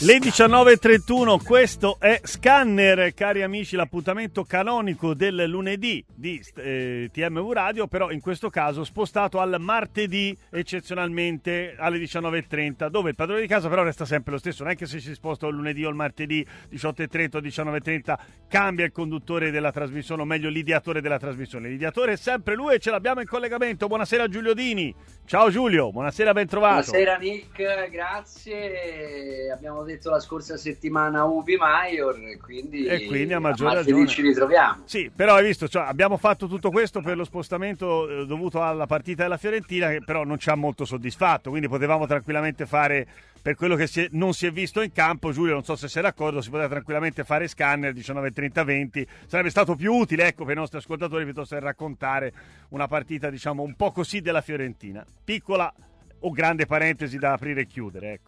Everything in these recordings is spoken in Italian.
Le 19.31, questo è Scanner, cari amici, l'appuntamento canonico del lunedì di TMV Radio, però in questo caso spostato al martedì eccezionalmente alle 19.30, dove il padrone di casa però resta sempre lo stesso, non è che se si sposta il lunedì o il martedì 18.30 o 19.30 cambia il conduttore della trasmissione, o meglio l'ideatore della trasmissione. L'ideatore è sempre lui e ce l'abbiamo in collegamento. Buonasera Giulio Dini. Ciao Giulio, buonasera, ben trovato. Buonasera Nick, grazie. Abbiamo detto la scorsa settimana Ubi Maior, quindi a maggior ragione ci ritroviamo. Sì, però hai visto, cioè, abbiamo fatto tutto questo per lo spostamento dovuto alla partita della Fiorentina, che però non ci ha molto soddisfatto, quindi potevamo tranquillamente fare, per quello che non si è visto in campo, Giulio, non so se sei d'accordo, si poteva tranquillamente fare Scanner 19:30-20, sarebbe stato più utile, ecco, per i nostri ascoltatori, piuttosto che raccontare una partita, diciamo, un po' così della Fiorentina. Piccola o grande parentesi da aprire e chiudere, ecco.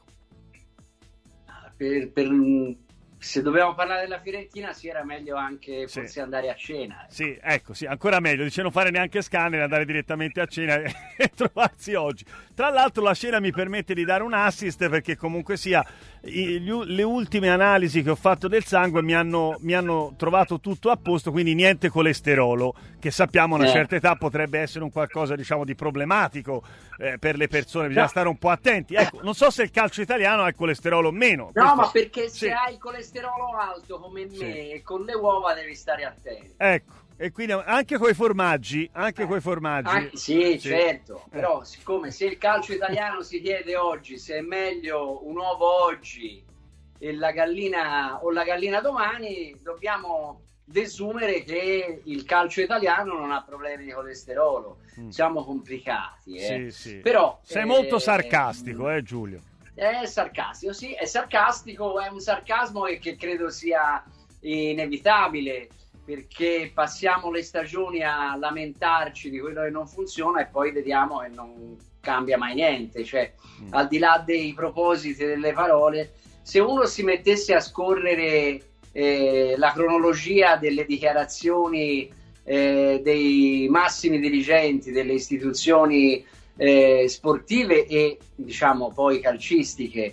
Se dovevamo parlare della Fiorentina, sì, era meglio anche forse andare a cena. Sì, ecco, sì, ancora meglio, dice non fare neanche Scanner, andare direttamente a cena e trovarsi oggi. Tra l'altro la cena mi permette di dare un assist, perché comunque sia le ultime analisi che ho fatto del sangue mi hanno trovato tutto a posto, quindi niente colesterolo, che sappiamo a una certa età potrebbe essere un qualcosa, diciamo, di problematico per le persone, bisogna stare un po' attenti. Ecco, non so se il calcio italiano ha il colesterolo o meno. No, ma perché se hai il colesterolo alto come me, con le uova devi stare attento. Ecco, e quindi anche coi formaggi, sì, certo, però siccome se il calcio italiano si chiede oggi se è meglio un uovo oggi e la gallina domani, dobbiamo desumere che il calcio italiano non ha problemi di colesterolo. Siamo complicati, Sì. Però sei molto sarcastico, Giulio. È sarcastico, sì, è sarcastico, è un sarcasmo che credo sia inevitabile, perché passiamo le stagioni a lamentarci di quello che non funziona e poi vediamo che non cambia mai niente, cioè al di là dei propositi e delle parole, se uno si mettesse a scorrere la cronologia delle dichiarazioni dei massimi dirigenti delle istituzioni sportive e diciamo poi calcistiche,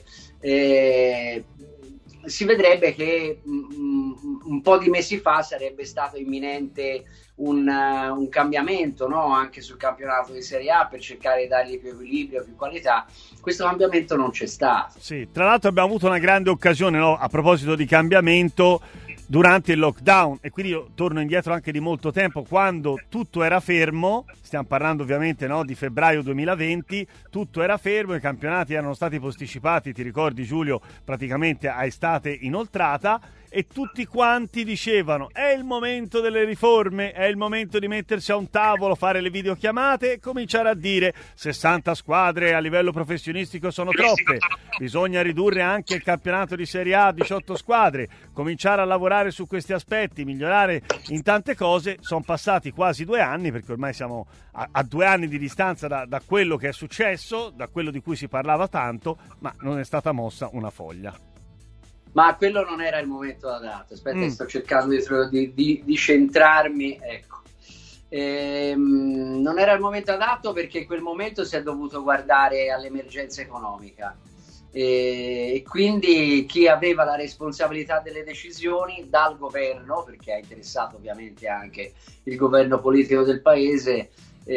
si vedrebbe che un po' di mesi fa sarebbe stato imminente un cambiamento, no? Anche sul campionato di Serie A, per cercare di dargli più equilibrio, più qualità. Questo cambiamento non c'è stato. Sì, tra l'altro abbiamo avuto una grande occasione, no? A proposito di cambiamento, durante il lockdown, e quindi io torno indietro anche di molto tempo, quando tutto era fermo, stiamo parlando ovviamente, no, di febbraio 2020, tutto era fermo, i campionati erano stati posticipati, ti ricordi Giulio, praticamente a estate inoltrata, e tutti quanti dicevano è il momento delle riforme, è il momento di mettersi a un tavolo, fare le videochiamate e cominciare a dire 60 squadre a livello professionistico sono troppe, bisogna ridurre anche il campionato di Serie A a 18 squadre, cominciare a lavorare su questi aspetti, migliorare in tante cose. Sono passati quasi 2 anni, perché ormai siamo a 2 anni di distanza da quello che è successo, da quello di cui si parlava tanto, ma non è stata mossa una foglia. Ma quello non era il momento adatto. Aspetta, sto cercando di centrarmi. Ecco. Non era il momento adatto, perché in quel momento si è dovuto guardare all'emergenza economica. E quindi chi aveva la responsabilità delle decisioni dal governo, perché ha interessato ovviamente anche il governo politico del paese,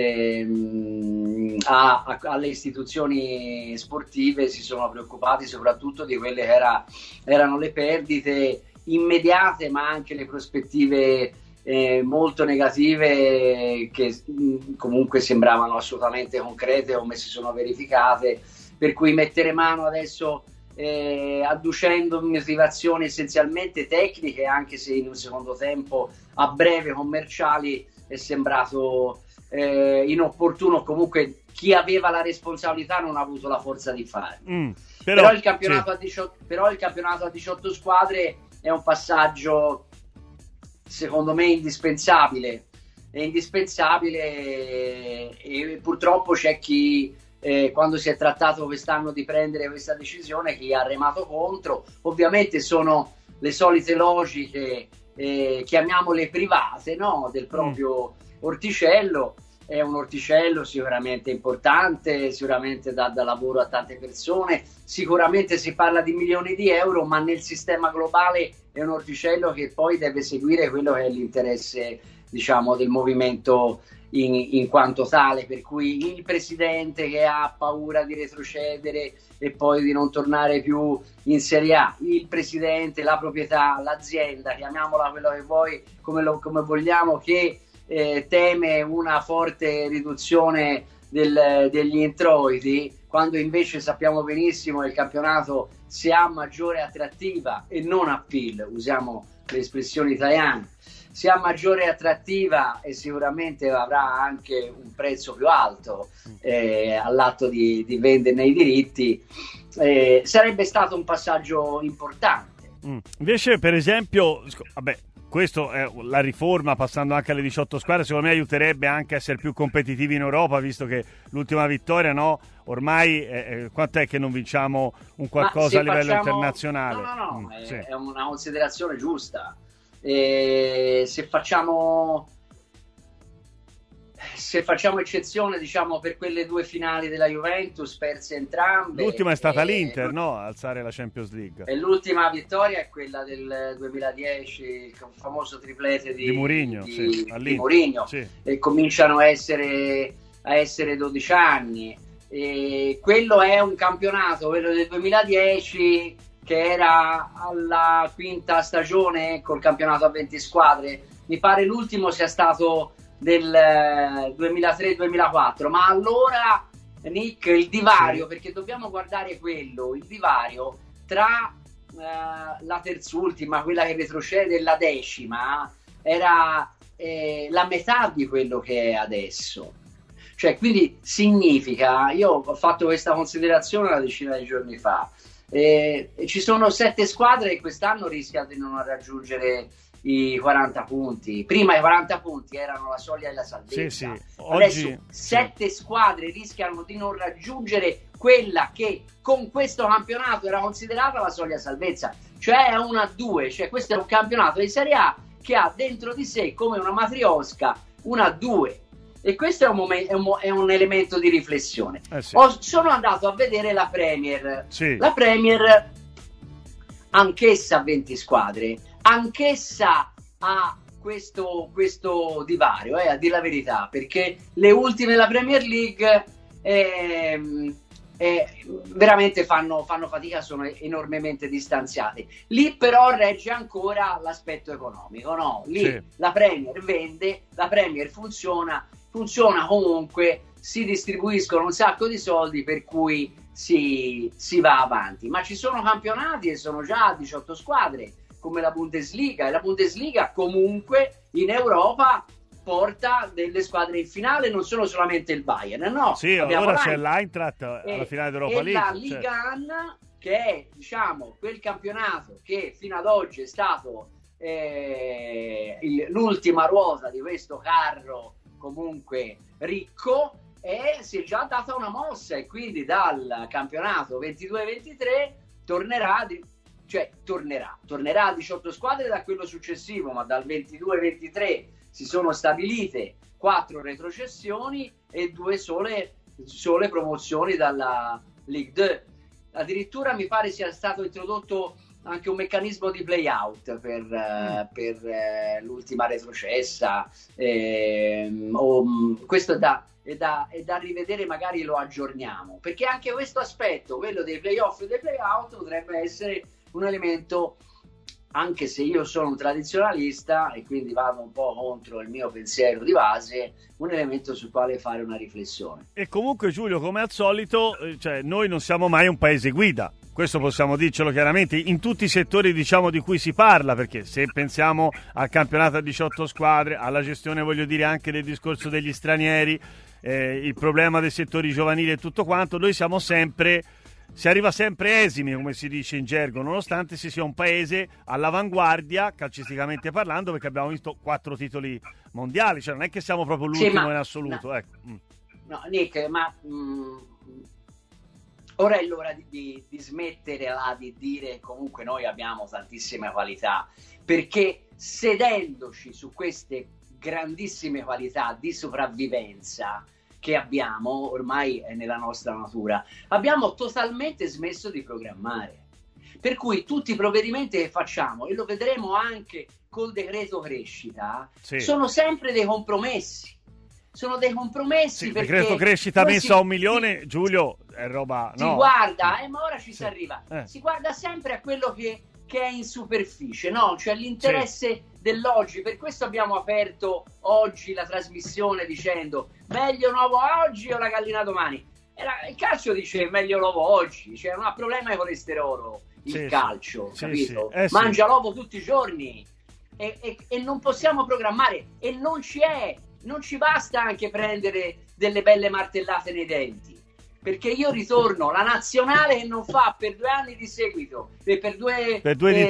alle istituzioni sportive, si sono preoccupati soprattutto di quelle che erano le perdite immediate, ma anche le prospettive molto negative che comunque sembravano assolutamente concrete come si sono verificate, per cui mettere mano adesso adducendo motivazioni essenzialmente tecniche, anche se in un secondo tempo a breve commerciali, è sembrato inopportuno. Comunque chi aveva la responsabilità non ha avuto la forza di farlo. Però il campionato a 18 squadre è un passaggio secondo me indispensabile. È indispensabile, e purtroppo c'è chi quando si è trattato quest'anno di prendere questa decisione, chi ha remato contro. Ovviamente sono le solite logiche, chiamiamole private, no? Del proprio orticello, è un orticello sicuramente importante, sicuramente dà lavoro a tante persone, sicuramente si parla di milioni di euro, ma nel sistema globale è un orticello che poi deve seguire quello che è l'interesse, diciamo, del movimento in quanto tale, per cui il presidente che ha paura di retrocedere e poi di non tornare più in Serie A, il presidente, la proprietà, l'azienda, chiamiamola quello che vuoi, come vogliamo, che teme una forte riduzione degli introiti, quando invece sappiamo benissimo che il campionato, se ha maggiore attrattiva e non appeal, usiamo le espressioni italiane, se ha maggiore attrattiva e sicuramente avrà anche un prezzo più alto all'atto di venderne i diritti, sarebbe stato un passaggio importante. Invece, per esempio, vabbè, questo è la riforma, passando anche alle 18 squadre, secondo me aiuterebbe anche a essere più competitivi in Europa, visto che l'ultima vittoria, no? Ormai quant'è che non vinciamo un qualcosa a livello internazionale? No, è una considerazione giusta. Se facciamo eccezione, diciamo, per quelle due finali della Juventus perse entrambe, l'ultima è stata l'Inter, no? Alzare la Champions League, e l'ultima vittoria è quella del 2010, il famoso triplete di Mourinho, di Mourinho, sì. E cominciano a essere 12 anni, e quello è un campionato, quello del 2010, che era alla quinta stagione col campionato a 20 squadre. Mi pare l'ultimo sia stato del 2003-2004, ma allora, Nick, il divario, sì, perché dobbiamo guardare quello, il divario tra la terzultima, quella che retrocede, e la decima, era la metà di quello che è adesso. Cioè, quindi significa, io ho fatto questa considerazione una decina di giorni fa, ci sono 7 squadre che quest'anno rischiano di non raggiungere i 40 punti. Prima i 40 punti erano la soglia della salvezza, sì. Adesso 7 squadre rischiano di non raggiungere quella che con questo campionato era considerata la soglia salvezza, cioè 1-2. Cioè, questo è un campionato di Serie A che ha dentro di sé, come una matriosca, 1-2. E questo è un elemento di riflessione. Sì. Sono andato a vedere la Premier. Sì. La Premier, anch'essa 20 squadre, anch'essa ha questo divario, a dire la verità, perché le ultime della Premier League veramente fanno fatica, sono enormemente distanziate. Lì però regge ancora l'aspetto economico, no? Lì sì, la Premier vende, la Premier funziona comunque, si distribuiscono un sacco di soldi, per cui si va avanti. Ma ci sono campionati e sono già 18 squadre, come la Bundesliga, e la Bundesliga comunque in Europa porta delle squadre in finale, non sono solamente il Bayern, no? Sì, ora c'è l'Eintracht alla finale d'Europa League. E la Liga 1, che è, diciamo, quel campionato che fino ad oggi è stato l'ultima ruota di questo carro comunque ricco, e si è già data una mossa, e quindi dal campionato 22-23 tornerà a 18 squadre da quello successivo, ma dal 22-23 si sono stabilite 4 retrocessioni e 2 sole promozioni dalla Ligue 2. Addirittura mi pare sia stato introdotto anche un meccanismo di play-out per l'ultima retrocessa. Questo è da rivedere, magari lo aggiorniamo, perché anche questo aspetto, quello dei play-off e dei play-out, potrebbe essere un elemento, anche se io sono un tradizionalista e quindi vado un po' contro il mio pensiero di base, un elemento sul quale fare una riflessione. E comunque, Giulio, come al solito, cioè, noi non siamo mai un paese guida, questo possiamo dircelo chiaramente, in tutti i settori, diciamo, di cui si parla, perché se pensiamo al campionato a 18 squadre, alla gestione, voglio dire, anche del discorso degli stranieri, il problema dei settori giovanili e tutto quanto, noi si arriva sempre esimi, come si dice in gergo, nonostante si sia un paese all'avanguardia, calcisticamente parlando, perché abbiamo visto 4 titoli mondiali, cioè non è che siamo proprio l'ultimo in assoluto. Ecco. No, Nick, ma ora è l'ora di smettere di dire comunque noi abbiamo tantissime qualità, perché sedendoci su queste grandissime qualità di sopravvivenza che abbiamo, ormai è nella nostra natura, abbiamo totalmente smesso di programmare. Per cui tutti i provvedimenti che facciamo, e lo vedremo anche col decreto crescita, sono sempre dei compromessi. Sono dei compromessi. Il decreto crescita messo a 1 milione, Giulio, è roba... Si guarda, ma ora ci si arriva. Si guarda sempre a quello che è in superficie, no? Cioè l'interesse dell'oggi. Per questo abbiamo aperto oggi la trasmissione dicendo meglio l'uovo oggi o la gallina domani. Il calcio dice meglio l'uovo oggi, cioè non ha problema di colesterolo il calcio, capito? Mangia l'uovo tutti i giorni e non possiamo programmare, e non ci basta anche prendere delle belle martellate nei denti, perché io ritorno la nazionale che non fa per 2 anni di seguito per due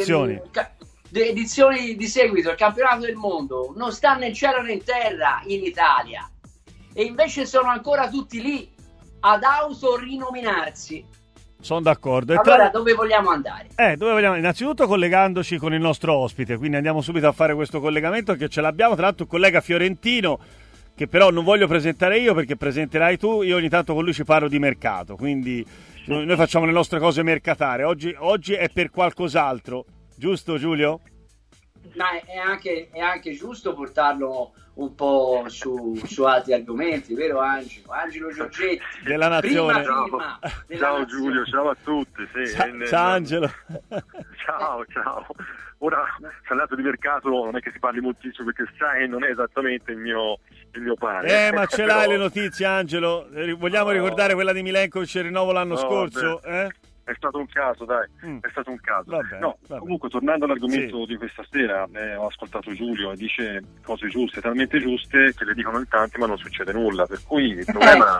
edizioni di seguito il campionato del mondo, non sta né in cielo né in terra in Italia, e invece sono ancora tutti lì ad autorinominarsi. Sono d'accordo. Allora dove vogliamo andare? Dove vogliamo? Innanzitutto collegandoci con il nostro ospite, quindi andiamo subito a fare questo collegamento, che ce l'abbiamo, tra l'altro un collega fiorentino che però non voglio presentare io perché presenterai tu. Io ogni tanto con lui ci parlo di mercato, quindi noi facciamo le nostre cose mercatare. Oggi è per qualcos'altro, giusto Giulio? Ma è anche giusto portarlo un po' su altri argomenti, vero Angelo? Angelo Giorgetti della Nazione. Ciao Giulio, ciao a tutti. Ciao Angelo. Ciao. Ora, parlato di mercato non è che si parli moltissimo, perché sai, non è esattamente il mio pane. Ma ce l'hai le notizie, Angelo? Vogliamo ricordare quella di Milenkovic, il rinnovo l'anno scorso? È stato un caso, dai, è stato un caso. Vabbè. Comunque, tornando all'argomento di questa sera, ho ascoltato Giulio e dice cose giuste, talmente giuste che le dicono in tanti ma non succede nulla, per cui il problema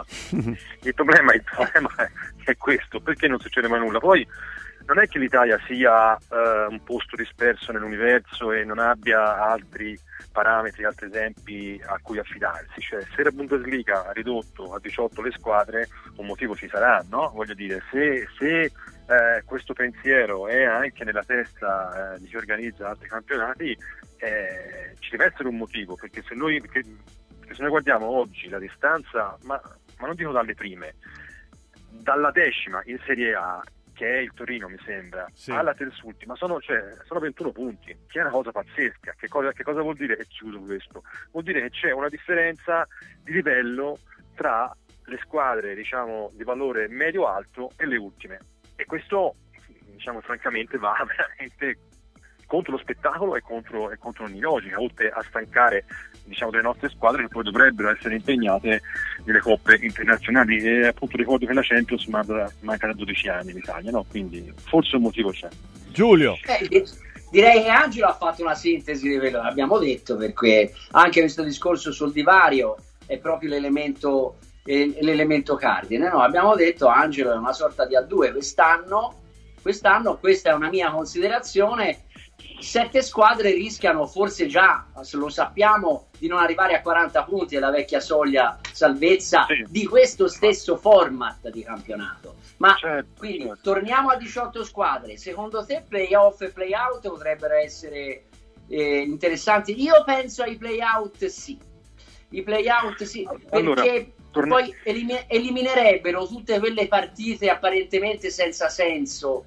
è questo, perché non succede mai nulla. Poi non è che l'Italia sia un posto disperso nell'universo e non abbia altri parametri, altri esempi a cui affidarsi. Cioè, se la Bundesliga ha ridotto a 18 le squadre, un motivo ci sarà, no? Voglio dire, se questo pensiero è anche nella testa di chi organizza altri campionati, ci deve essere un motivo, perché se noi guardiamo oggi la distanza, ma non dico dalle prime, dalla 10ª in Serie A, che è il Torino, mi sembra, alla terzultima sono 21 punti, che è una cosa pazzesca. Che cosa vuol dire? E chiuso questo, vuol dire che c'è una differenza di livello tra le squadre, diciamo, di valore medio-alto e le ultime, e questo, diciamo, francamente va veramente contro lo spettacolo e contro ogni logica, oltre a stancare, diciamo, delle nostre squadre che poi dovrebbero essere impegnate nelle coppe internazionali. E appunto ricordo che la Champions manca da 12 anni in Italia, no? Quindi forse un motivo c'è. Giulio. Direi che Angelo ha fatto una sintesi di quello che abbiamo detto, perché anche questo discorso sul divario è proprio l'elemento cardine, no? Abbiamo detto Angelo è una sorta di A2 quest'anno, questa è una mia considerazione. 7 squadre rischiano, forse già lo sappiamo, di non arrivare a 40 punti, è la vecchia soglia salvezza di questo stesso format di campionato. Ma quindi torniamo a 18 squadre. Secondo te playoff e playout potrebbero essere interessanti? Io penso ai playout sì. I playout sì, perché poi eliminerebbero tutte quelle partite apparentemente senza senso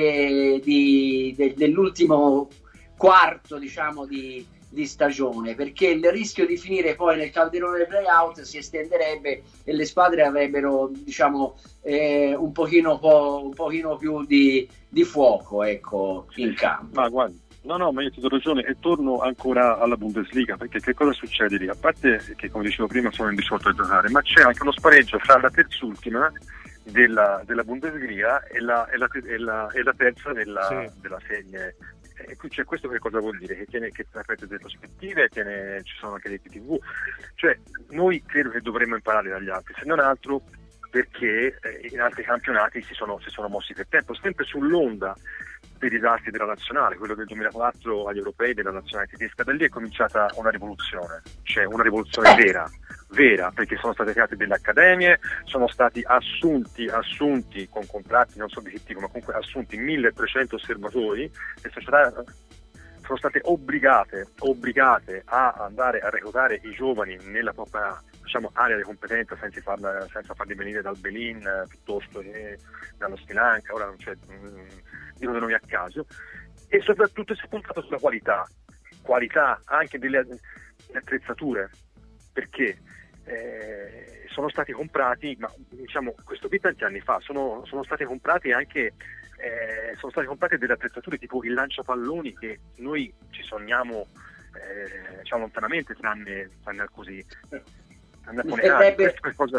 dell'ultimo quarto, diciamo, di stagione, perché il rischio di finire poi nel calderone dei playout si estenderebbe e le squadre avrebbero, diciamo, un pochino più di fuoco, ecco, in campo. Ma guarda, no, ma io ti do ragione, e torno ancora alla Bundesliga, perché che cosa succede lì? A parte che, come dicevo prima, sono in 18 a giocare, ma c'è anche uno spareggio fra la terzultima della Bundesliga e la terza della serie. Cioè, questo che cosa vuol dire? Che aperte delle prospettive, ci sono anche dei PTV. Cioè, noi credo che dovremmo imparare dagli altri, se non altro perché in altri campionati si sono mossi per tempo, sempre sull'onda dei disastri della nazionale, quello del 2004 agli europei della nazionale tedesca. Da lì è cominciata una rivoluzione, cioè una rivoluzione vera, perché sono state create delle accademie, sono stati assunti con contratti, non so di che tipo, ma comunque assunti 1300 osservatori, le società sono state obbligate a andare a reclutare i giovani nella propria, diciamo, area di competenza, senza farli venire dal Benin piuttosto che dallo Sri Lanka, ora non c'è, dico dei nomi a caso, e soprattutto si è puntato sulla qualità anche delle attrezzature, perché sono stati comprati, ma diciamo questo qui tanti anni fa, sono stati comprati anche delle attrezzature tipo il lanciapalloni che noi ci sogniamo diciamo lontanamente, tranne così. Mi verrebbe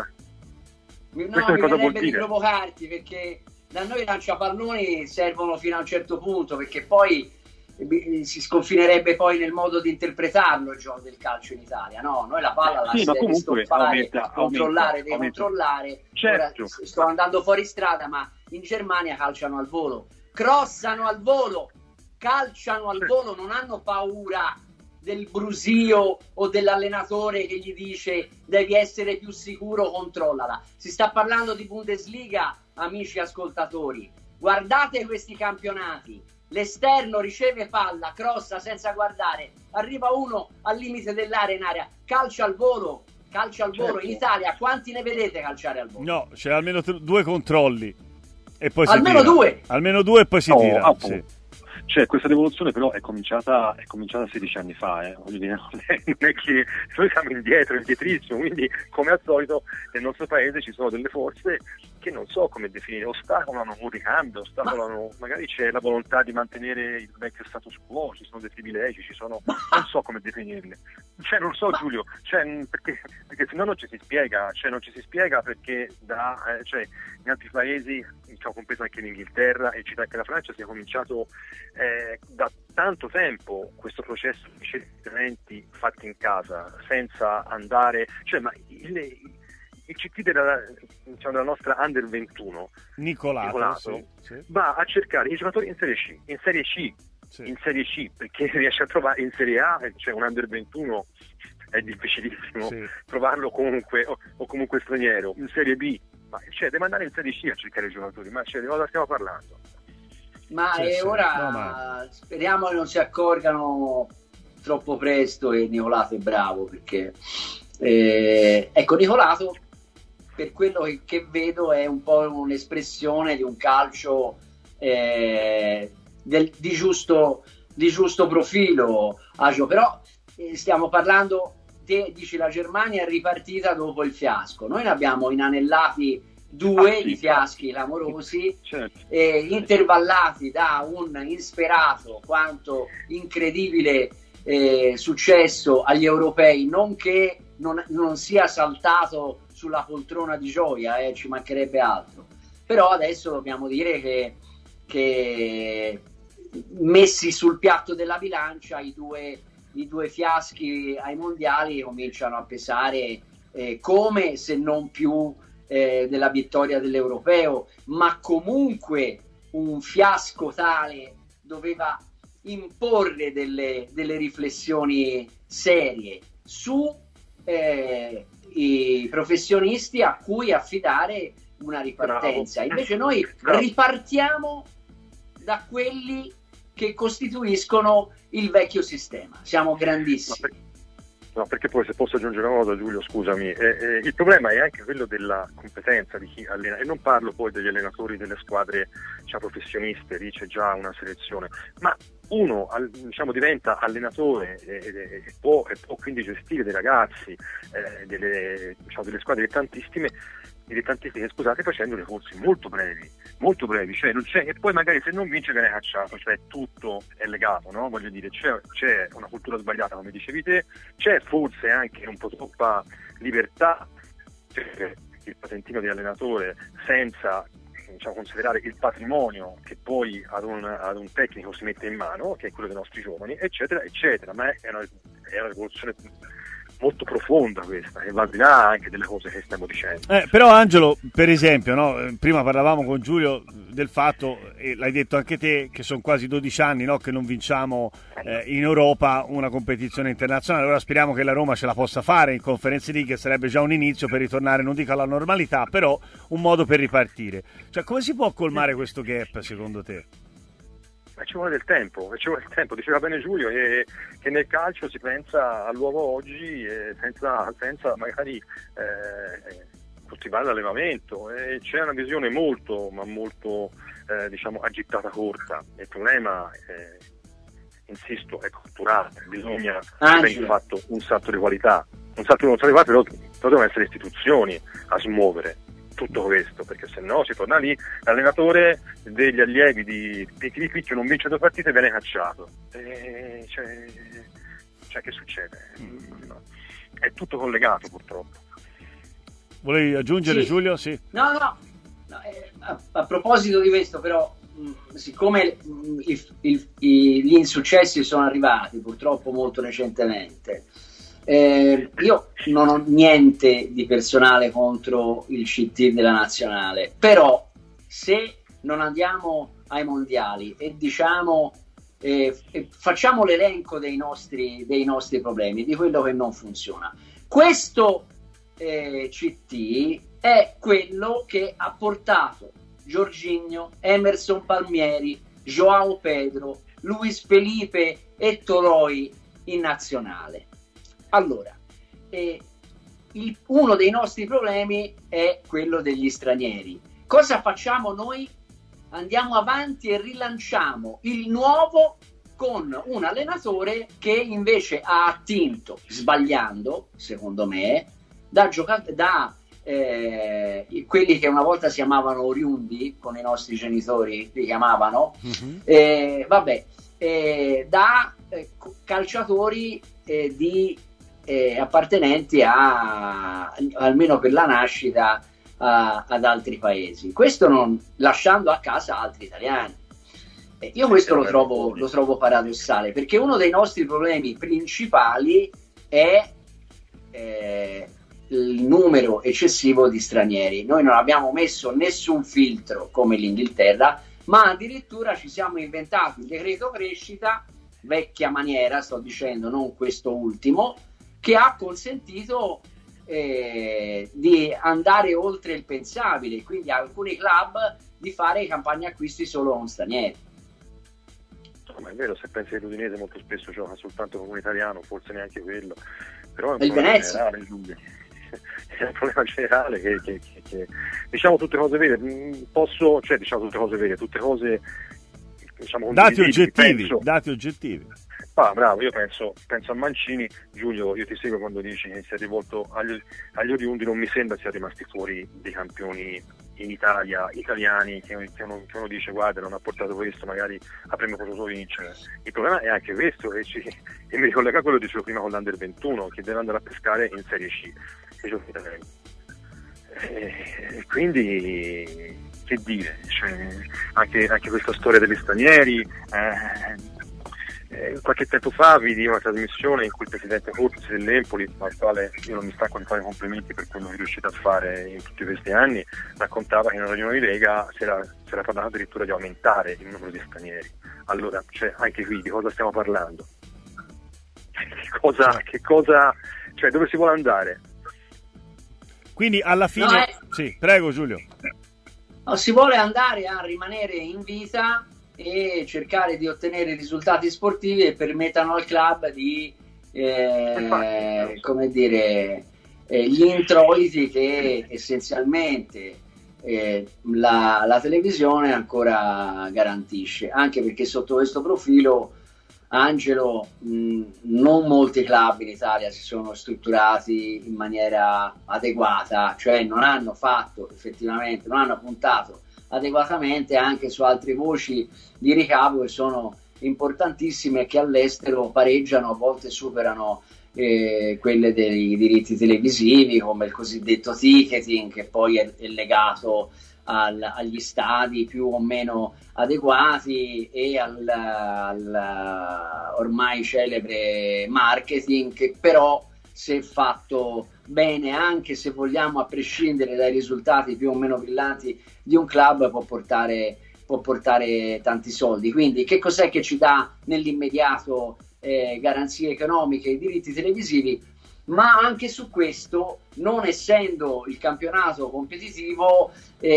di provocarti, perché da noi i lanciapalloni servono fino a un certo punto, perché poi si sconfinerebbe poi nel modo di interpretarlo il gioco del calcio in Italia, no? Noi la palla la si deve stoppare, controllare. Certo. Ora sto andando fuori strada, ma in Germania calciano al volo, crossano al volo, calciano al volo, non hanno paura del brusio o dell'allenatore che gli dice devi essere più sicuro, controllala. Si sta parlando di Bundesliga, amici ascoltatori, guardate questi campionati. L'esterno riceve palla, crossa senza guardare, arriva uno al limite dell'area in area, calcia al volo. Certo. In Italia quanti ne vedete calciare al volo? No, c'è almeno 2 controlli e poi almeno due e poi si tira. Sì. Cioè, questa rivoluzione però è cominciata 16 anni fa, voglio dire, non è che noi siamo indietrissimo, quindi come al solito nel nostro paese ci sono delle forze che non so come definire, ostacolano un ricambio, magari c'è la volontà di mantenere il vecchio status quo, ci sono dei privilegi, non so come definirle. Cioè, non so Giulio, perché se no non ci si spiega, perché in altri paesi, compreso anche in Inghilterra e città anche la Francia, si è cominciato da tanto tempo questo processo di cedimenti fatti in casa, senza andare, ma il CT della nostra Under 21 Nicolato sì. Va a cercare i giocatori in Serie C, sì. In Serie C, perché riesce a trovare in Serie A, un Under 21 è difficilissimo trovarlo comunque o comunque straniero. In Serie B, deve andare in Serie C a cercare i giocatori, ma di cosa stiamo parlando? Ora speriamo che non si accorgano troppo presto che Nicolato è bravo, perché ecco, Nicolato, per quello che vedo, è un po' un'espressione di un calcio di giusto profilo, Agio. Però stiamo parlando, te dici la Germania è ripartita dopo il fiasco, noi ne abbiamo inanellati 2 di fiaschi clamorosi, certo. Intervallati da un insperato quanto incredibile successo agli europei, nonché non sia saltato sulla poltrona di gioia, ci mancherebbe altro. Però adesso dobbiamo dire che messi sul piatto della bilancia i due fiaschi ai mondiali cominciano a pesare come, se non più della vittoria dell'europeo, ma comunque un fiasco tale doveva imporre delle riflessioni serie su i professionisti a cui affidare una ripartenza. Invece noi ripartiamo da quelli che costituiscono il vecchio sistema. Siamo grandissimi. No, perché poi, se posso aggiungere una cosa, Giulio, scusami, il problema è anche quello della competenza di chi allena, e non parlo poi degli allenatori delle squadre professioniste, lì c'è già una selezione, ma uno diventa allenatore e può quindi gestire dei ragazzi, delle squadre dilettantissime, scusate, facendo dei corsi molto brevi, cioè non c'è, e poi magari se non vince viene cacciato, cioè tutto è legato, no? Voglio dire, c'è una cultura sbagliata, come dicevi te, c'è forse anche un po' troppa libertà per il patentino di allenatore, senza considerare il patrimonio che poi ad un tecnico si mette in mano, che è quello dei nostri giovani, eccetera, ma è una rivoluzione molto profonda questa, e va al di là anche delle cose che stiamo dicendo. Però Angelo, per esempio, no? Prima parlavamo con Giulio del fatto, e l'hai detto anche te, che sono quasi 12 anni, no, che non vinciamo in Europa una competizione internazionale. Ora speriamo che la Roma ce la possa fare in Conference League, sarebbe già un inizio per ritornare, non dico alla normalità, però un modo per ripartire. Cioè, come si può colmare questo gap secondo te? ci vuole del tempo, diceva bene Giulio che nel calcio si pensa all'uovo oggi senza magari coltivare l'allevamento, e c'è una visione molto diciamo agitata, corta. Il problema insisto è culturale, bisogna aver fatto un salto di qualità, però devono essere istituzioni a smuovere tutto questo, perché se no si torna lì, l'allenatore degli allievi di Picchio non vince 2 partite e viene cacciato. Cioè che succede? È tutto collegato, purtroppo. Volevi aggiungere, sì. Giulio? Sì. No, a proposito di questo, però, siccome gli insuccessi sono arrivati purtroppo molto recentemente, io non ho niente di personale contro il CT della nazionale, però se non andiamo ai mondiali e diciamo facciamo l'elenco dei nostri problemi, di quello che non funziona, questo CT è quello che ha portato Jorginho, Emerson Palmieri, Joao Pedro, Luis Felipe e Toloi in nazionale. Allora, uno dei nostri problemi è quello degli stranieri. Cosa facciamo noi? Andiamo avanti e rilanciamo il nuovo con un allenatore che invece ha attinto, sbagliando, secondo me, da quelli che una volta si chiamavano oriundi, con i nostri genitori li chiamavano, da calciatori appartenenti almeno per la nascita ad altri paesi, questo non lasciando a casa altri italiani. Io questo lo trovo paradossale, perché uno dei nostri problemi principali è il numero eccessivo di stranieri. Noi non abbiamo messo nessun filtro come l'Inghilterra, ma addirittura ci siamo inventati il decreto crescita, vecchia maniera, sto dicendo, non questo ultimo, che ha consentito di andare oltre il pensabile, quindi a alcuni club di fare campagne acquisti solo con stranieri. Ma è vero, se pensi che l'Udinese molto spesso gioca soltanto con un italiano, forse neanche quello, però è un problema generale, è un problema generale che diciamo tutte cose vere, tutte cose diciamo dati oggettivi. Bravo, io penso a Mancini. Giulio, io ti seguo quando dici che si è rivolto agli oriundi, non mi sembra sia rimasti fuori dei campioni in Italia, italiani, che uno dice guarda non ha portato questo, magari avremmo potuto vincere. Il problema è anche questo, e mi ricollega a quello che dicevo prima con l'Under 21, che deve andare a pescare in Serie C, quindi che dire, anche questa storia degli stranieri. Qualche tempo fa vidi una trasmissione in cui il presidente Corsi dell'Empoli, al quale io non mi stanco di fare complimenti per quello che è riuscito a fare in tutti questi anni, raccontava che in una riunione di Lega si era parlato addirittura di aumentare il numero di stranieri. Allora, anche qui di cosa stiamo parlando? Che cosa, dove si vuole andare? Quindi alla fine sì, prego Giulio. Si vuole andare a rimanere in vita e cercare di ottenere risultati sportivi che permettano al club di gli introiti che essenzialmente la televisione ancora garantisce, anche perché sotto questo profilo, Angelo, non molti club in Italia si sono strutturati in maniera adeguata, cioè non hanno puntato adeguatamente anche su altre voci di ricavo che sono importantissime e che all'estero pareggiano, a volte superano quelle dei diritti televisivi, come il cosiddetto ticketing, che poi è legato agli stadi più o meno adeguati e al ormai celebre marketing, che però, se fatto bene, anche se vogliamo, a prescindere dai risultati più o meno brillanti di un club, può portare tanti soldi. Quindi che cos'è che ci dà nell'immediato garanzie economiche e diritti televisivi? ma anche su questo, non essendo il campionato competitivo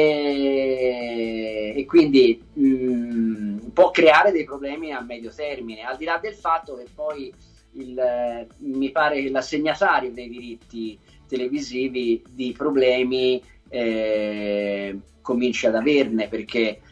e quindi può creare dei problemi a medio termine, al di là del fatto che poi mi pare che l'assegnatario dei diritti televisivi di problemi cominci ad averne, perché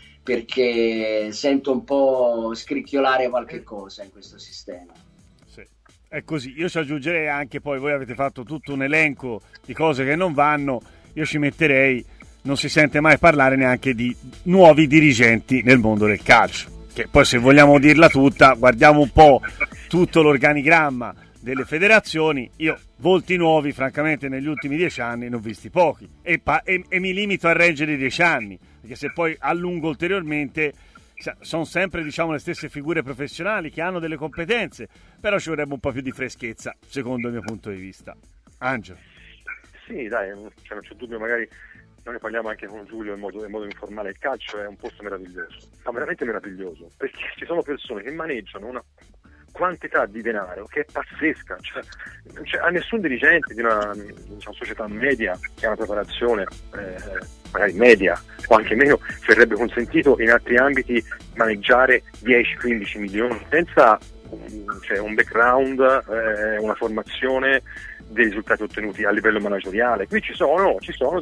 sento un po' scricchiolare qualche cosa in questo sistema. Sì, è così. Io ci aggiungerei anche, poi voi avete fatto tutto un elenco di cose che non vanno, io ci metterei, non si sente mai parlare neanche di nuovi dirigenti nel mondo del calcio, che poi, se vogliamo dirla tutta, guardiamo un po' tutto l'organigramma delle federazioni. Io volti nuovi francamente negli ultimi 10 anni ne ho visti pochi e mi limito a reggere i 10 anni, perché se poi allungo ulteriormente sono sempre, diciamo, le stesse figure professionali che hanno delle competenze, però ci vorrebbe un po' più di freschezza secondo il mio punto di vista. Angelo. Sì, dai, non c'è dubbio, magari noi ne parliamo anche con Giulio in modo informale. Il calcio è un posto meraviglioso, ma veramente meraviglioso, perché ci sono persone che maneggiano una quantità di denaro che è pazzesca, cioè, a nessun dirigente di una società media che ha una preparazione magari media o anche meno verrebbe consentito in altri ambiti maneggiare 10-15 milioni senza un background, una formazione, dei risultati ottenuti a livello manageriale. Qui ci sono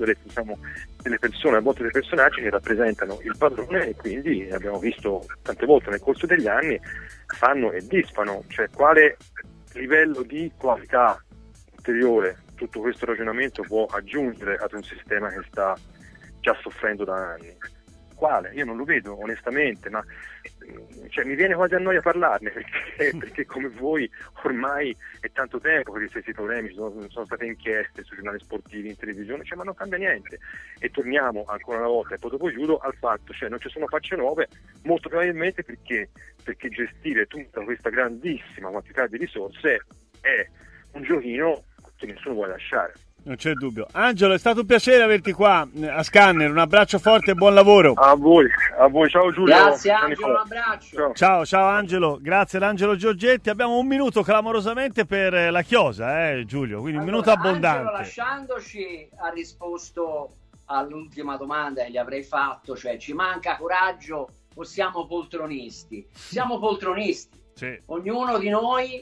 delle persone, a volte dei personaggi che rappresentano il padrone, e quindi abbiamo visto tante volte nel corso degli anni fanno e disfano. Cioè, quale livello di qualità ulteriore tutto questo ragionamento può aggiungere ad un sistema che sta già soffrendo da anni? Quale? Io non lo vedo onestamente, ma mi viene quasi a noia parlarne, perché come voi ormai è tanto tempo che gli stessi problemi, sono state inchieste sui giornali sportivi, in televisione, ma non cambia niente. E torniamo ancora una volta, e poi dopo chiudo, al fatto, non ci sono facce nuove, molto probabilmente perché gestire tutta questa grandissima quantità di risorse è un giochino che nessuno vuole lasciare. Non c'è dubbio. Angelo, è stato un piacere averti qua a Scanner, un abbraccio forte e buon lavoro. A voi, ciao Giulio. Grazie Angelo, un abbraccio. Ciao Angelo, grazie ad Angelo Giorgetti. Abbiamo un minuto clamorosamente per la chiosa, Giulio, quindi un minuto abbondante. Angelo, lasciandoci, ha risposto all'ultima domanda che gli avrei fatto, cioè ci manca coraggio o siamo poltronisti? Siamo poltronisti. Sì. Ognuno di noi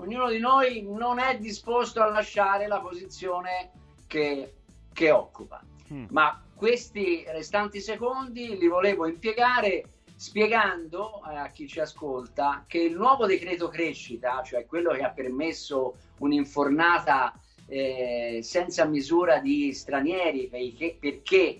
non è disposto a lasciare la posizione che occupa. Ma questi restanti secondi li volevo impiegare spiegando a chi ci ascolta che il nuovo decreto crescita, cioè quello che ha permesso un'infornata senza misura di stranieri perché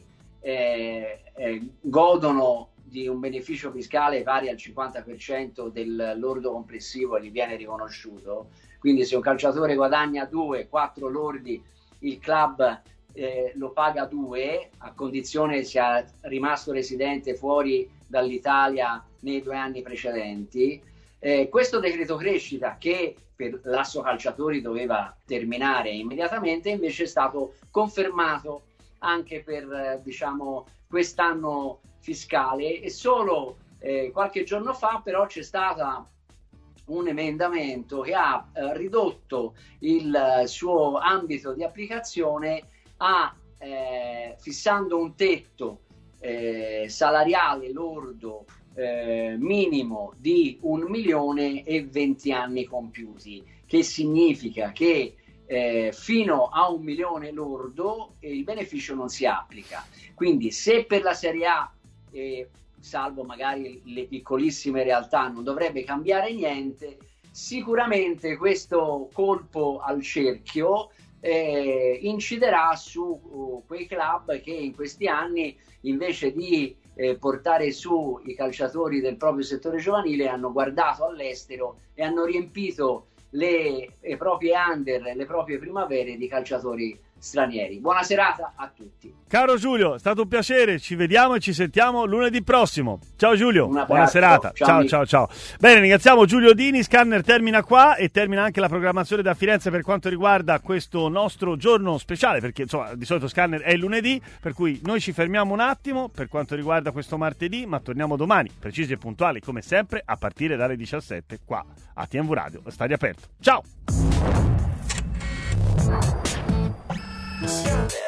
godono di un beneficio fiscale pari al 50% del lordo complessivo e gli viene riconosciuto. Quindi se un calciatore guadagna 2-4 lordi, il club lo paga 2, a condizione sia rimasto residente fuori dall'Italia nei 2 anni precedenti. Questo decreto crescita, che per l'Asso Calciatori doveva terminare immediatamente, invece è stato confermato anche per quest'anno fiscale, e solo qualche giorno fa però c'è stato un emendamento che ha ridotto il suo ambito di applicazione fissando un tetto salariale lordo minimo di 1.020.000 anni compiuti, che significa che fino a 1 milione lordo il beneficio non si applica. Quindi se per la Serie A, salvo magari le piccolissime realtà, non dovrebbe cambiare niente, sicuramente questo colpo al cerchio inciderà su quei club che in questi anni, invece di portare su i calciatori del proprio settore giovanile, hanno guardato all'estero e hanno riempito le proprie under, le proprie primavere di calciatori stranieri. Buona serata a tutti. Caro Giulio, è stato un piacere, ci vediamo e ci sentiamo lunedì prossimo. Ciao Giulio, buona serata. Ciao. Bene, ringraziamo Giulio Dini. Scanner termina qua e termina anche la programmazione da Firenze per quanto riguarda questo nostro giorno speciale, perché di solito Scanner è il lunedì, per cui noi ci fermiamo un attimo per quanto riguarda questo martedì, ma torniamo domani precisi e puntuali come sempre a partire dalle 17 qua a TNV Radio, stadio aperto. Ciao. Siate